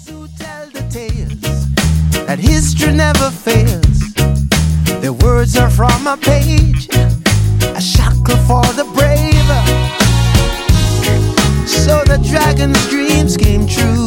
who tell the tales that history never fails. Their words are from a page, a shackle for the brave. So the dragon's dreams came true.